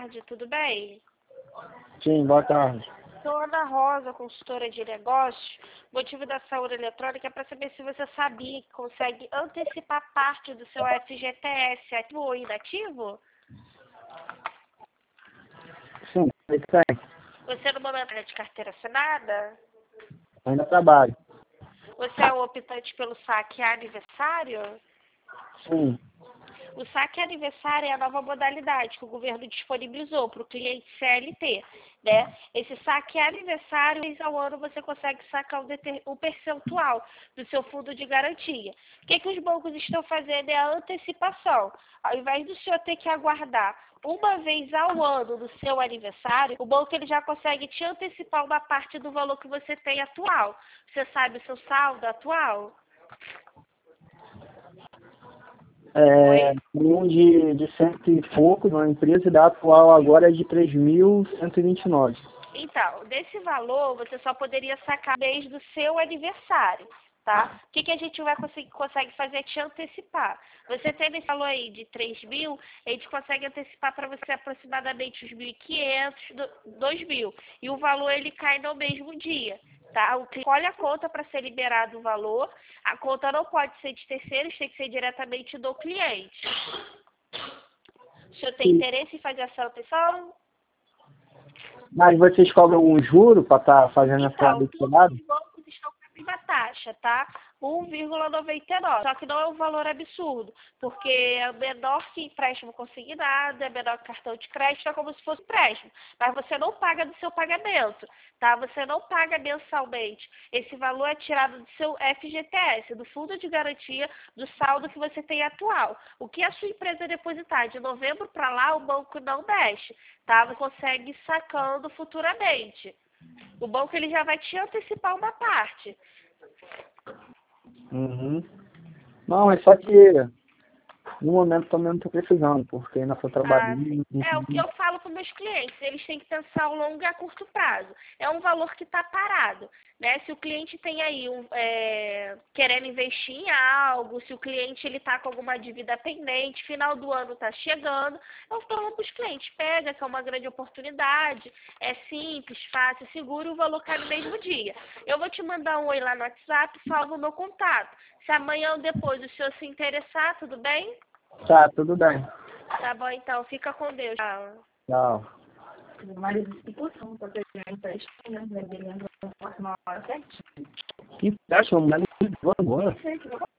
tarde, tudo bem? Sim, boa tarde. Sou Ana Rosa, consultora de negócios. O motivo da saúde eletrônica é para saber se você sabia que consegue antecipar parte do seu FGTS ativo ou inativo? Sim, ele tem. Você no momento é de carteira assinada? Ainda trabalho. Você é o optante pelo saque aniversário? Sim. O saque aniversário é a nova modalidade que o governo disponibilizou para o cliente CLT, né? Esse saque aniversário, vez ao ano, você consegue sacar um percentual do seu fundo de garantia. O que os bancos estão fazendo é a antecipação. Ao invés do senhor ter que aguardar uma vez ao ano no seu aniversário, o banco ele já consegue te antecipar uma parte do valor que você tem atual. Você sabe o seu saldo atual? Um de cento e pouco numa empresa, e da atual agora é de 3.129. Então, desse valor, você só poderia sacar mês do seu aniversário, tá? O que a gente consegue fazer é te antecipar. Você tendo esse valor aí de 3.000, a gente consegue antecipar para você aproximadamente os 1.500, 2.000. E o valor, ele cai no mesmo dia, tá? O cliente olha a conta para ser liberado o valor. A conta não pode ser de terceiros, tem que ser diretamente do cliente. O senhor tem interesse em fazer essa alteração? Mas vocês cobram um juro para estar fazendo essa Então, adicionada? todos os bancos estão com a mesma taxa, tá? 1,99. Só que não é um valor absurdo, porque é menor que empréstimo consignado, é menor que cartão de crédito, é como se fosse empréstimo. Mas você não paga do seu pagamento, tá? Você não paga mensalmente. Esse valor é tirado do seu FGTS, do fundo de garantia do saldo que você tem atual. O que a sua empresa depositar de novembro para lá, o banco não mexe, tá? Você consegue ir sacando futuramente. O banco ele já vai te antecipar uma parte. Uhum. Não, é só que no momento também não estou precisando, porque ainda estou Ah, sim. trabalhando. É o que eu falo para meus clientes, eles têm que pensar a longo e a curto prazo. É um valor que está parado, né? Se o cliente tem aí querendo investir em algo, se o cliente ele está com alguma dívida pendente, final do ano está chegando, eu falo para os clientes, pega que é uma grande oportunidade, é simples, fácil, seguro, o valor cai no mesmo dia. Eu vou te mandar um oi lá no WhatsApp, salvo o meu contato. Se amanhã ou depois o senhor se interessar, tudo bem? Tá, tudo bem. Tá bom, então. Fica com Deus. Tchau. Tchau. Várias discussões para pegar empréstimo, né? Uma hora certinho. Que empréstimo? Mas não agora.